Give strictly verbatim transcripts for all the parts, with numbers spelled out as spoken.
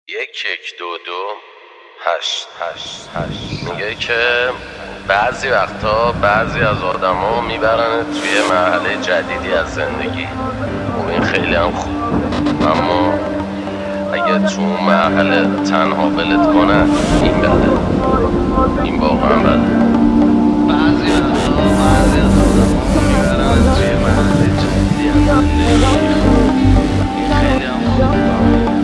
یک یک دو دو هشت هشت هشت میگه که بعضی وقتا بعضی از آدم ها میبرن توی مرحله جدیدی از زندگی. خب این خیلی هم خوب، اما اگه تو مرحله تنها ولت کنن این بده، این واقعا بده. بعضی وقتا بعضی از آدم ها میبرن توی مرحله جدیدی از زندگی. این خیلی هم خوب،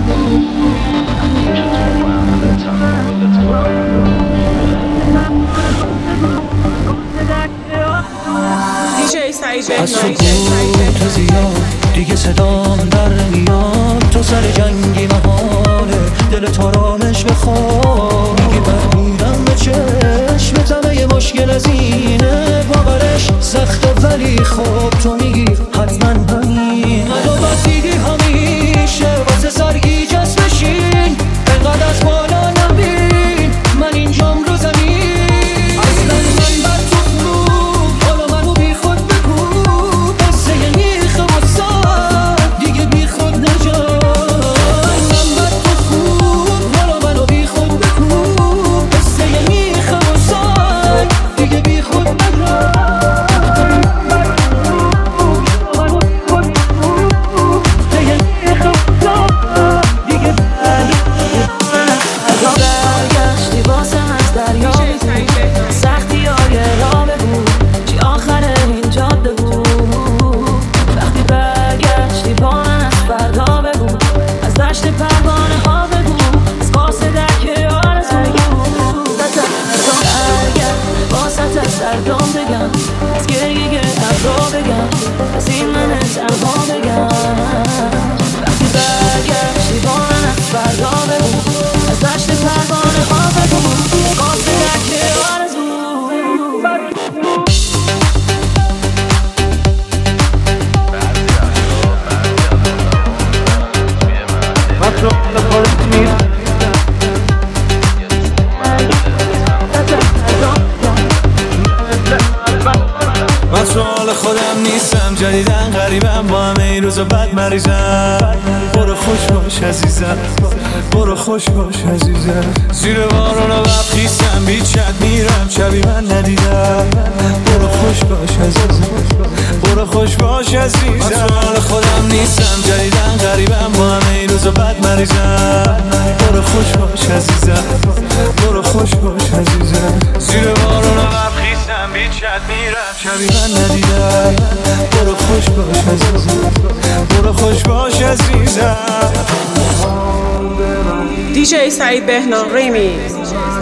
از سکوت زیاد دیگه صدام در نمیاد، تو سر جنگی محاله دلت آرامش بخواه. میگی من میرم به چشم تمه مشکل از اینه، باورش سخته ولی خب تو میگی حتما همین. منو بسیدی همیشه واسه سرگی جست بشین، انقدر از بالا نبین من اینجام رو زمین. اصلا من بر تو خوب حالا منو بی خود بگو، قصه میخه واسه دیگه بی خود نجا. من بر تو خوب حالا منو بی خود بگو، قصه میخه واسه دیگه بی خود نجا. از گریه گرفتم رو بگم، از این من تنها بگم. وقتی برگشتی با من از فردا بگو، از دشت پروانه ها بگو، قاصد درک آرزو. من تو حال خودم نیستم، جدیدن غریبم، با همه این روزا بد مریضم. برو خوش باش عزیزم، برو خوش باش عزیزم. زیر بارون و بخیستم، بیچت میرم شبی من ندیدم. برو خوش باش عزیزم، برو خوش باش عزیزم. من تو حال خودم نیستم، جدیدن غریبم، با همه این روزا بد مریضم. برو خوش باش عزیزم، برو خوش باش عزیزم. زیر بارون و بخیستم، بیچت میرم شبی من ندیدم. برو خوش باش عزیزم، برو خوش باش عزیزم. دیجی سعید بهنام ریمیکس.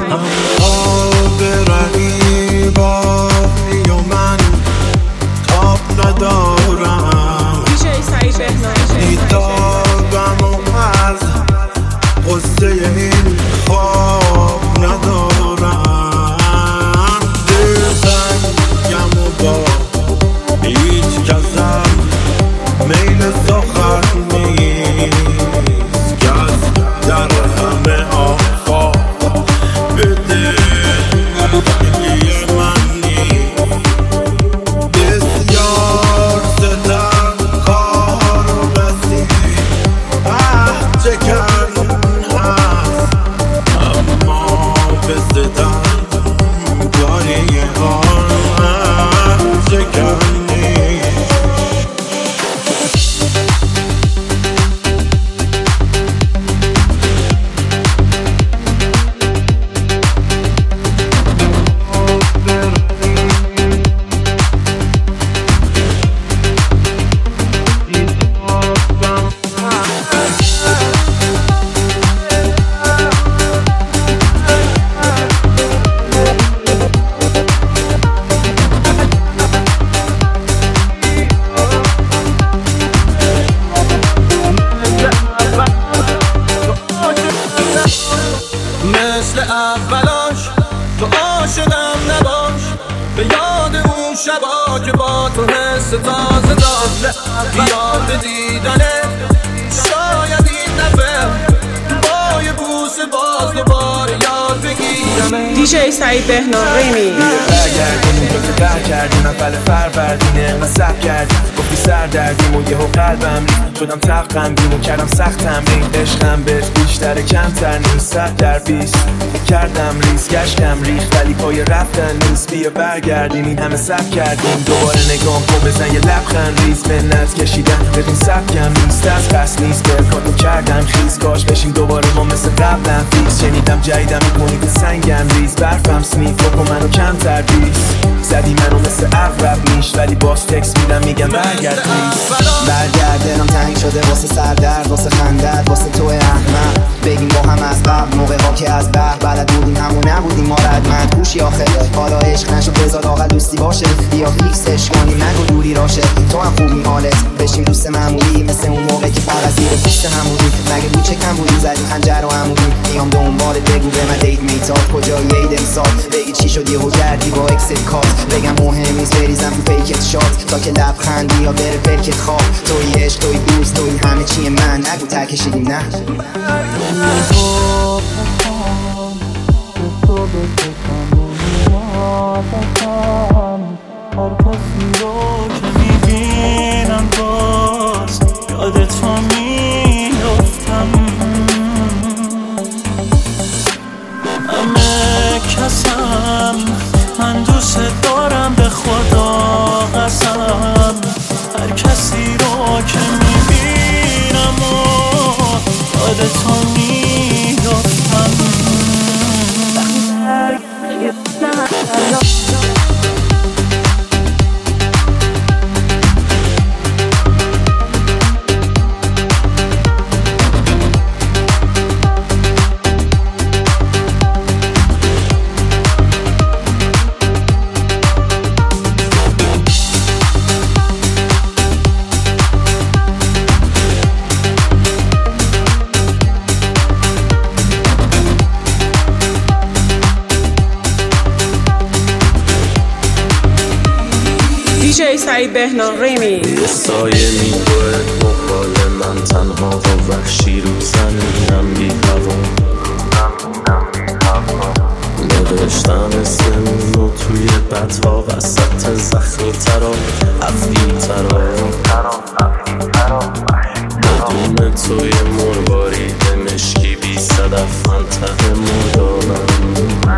یا من تاب ندارم، دیجی سعید بهنام دیدارم و از قصه این خواب ندارم. دلتنگم و با هیچ کسم میل سخن نیست، کس در همه آفاق به دل من نیست. بسیار ستم کار و بسی اه چکن هست، اما به ستم کاری آن چکن نیست. مثل اولاش تو عاشقم نباش، به یاد اون شبا که با تو حس تازه داشت. یاد دیدنه شاید این دفعه با یه بوسه باز دوباره یاد بگیرم دیجی سعید بهنام ریمیکس. برگردیم تو که قهر کردیم اول فروردینه انقدر سب کردیم گفتی سر دردیم و یهو قلبم ریخت شدم تق غمگین و کردم سخت تمرین عشقم بهت بیشتر کمتر نیست صد در بیست کردم ریز گشتم ریخت ولی پای رفتن نیست بیا برگردیم این همه سب کردیم دوباره نگام کن بزن یه لبخند ریز منت کشیدم بدون سبکم نیست از قصد نیست به کارتو کردم خیز کاش بشیم دوباره ما مثل قبلم فیکس شنیدم جدیدم میکنی که سنگم ریز برفم سنیف بکن منو کمتر بیس زدی منو مثل اغرب میش ولی باز تکس میدم میگم برگرد پلیز برگرد دلم تنگ شده واسه سردرد واسه خندت واسه تو احمق بگیم با هم از قبل موقع ها که از بر بلد بودیم همون نبودیم ما ردمند گوشی آخه حالا عشق نشد بذار لاغل دوستی باشه بیا فیکسش کنیم نگو دوری راشه تو هم خوبی حالت بشیم دوست معمولی مثل اون موقع که فقط زیر پوست هم بودیم مگه بود چه کم بودیم زدیم خنجر رو عمودیم میام دنبالت بگو به من دیت میتاد کجایی عید امسال بگی چی شد یهو کردی با اکست کات بگم مهم نیست بریزم تو پیکت شات تا که لبخندی یا بره پرکت خواب توی عشق توی دوست توی همه چی من نگو تکشیدیم نه هر کسی رو که میبینم باز یادت رو میافتم همه کسم من دوست دارم به خدا قسم هر کسی رو که میبینم یادت رو میافتم دیجی سعید بهنام ریمیکس. یه سایه میگوه مقال من تنها و وحشی رو زمینم بی هوا نوشتم اسمونو توی بدها وسط زخمی ترا افعی ترا بدون توی مرباری مشکی بی صدف من ته مردامم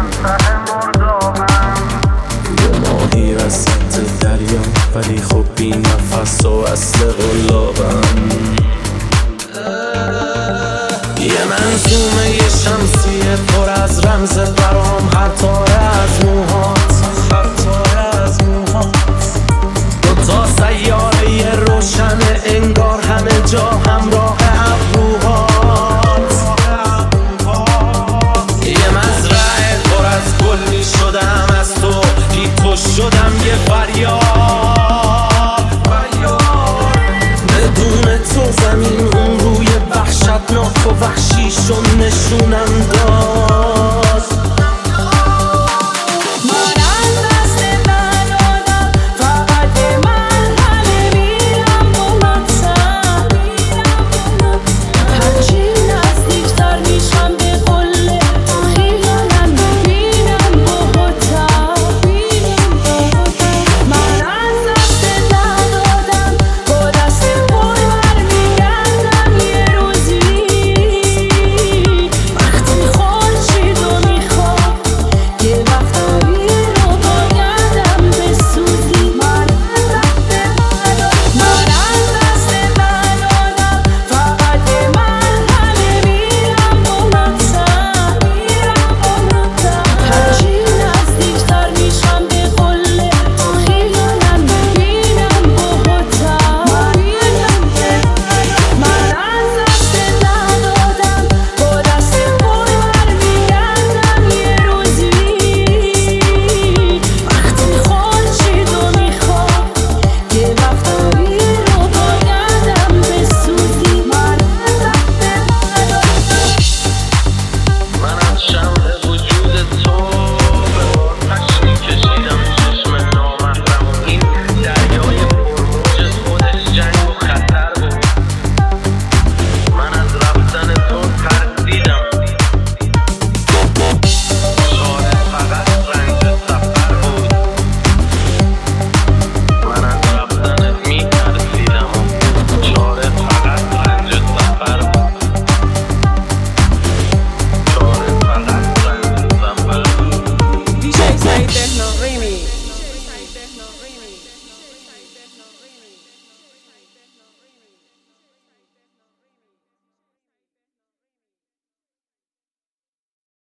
یه ماهی وسط دریا ولی خب بی نفس و اصل غلابم یه منظومه یه شمسیه پر از رمز برام هر تاره از موهات هر تاره از موهات دوتا سیاره روشن انگار همه جا همراه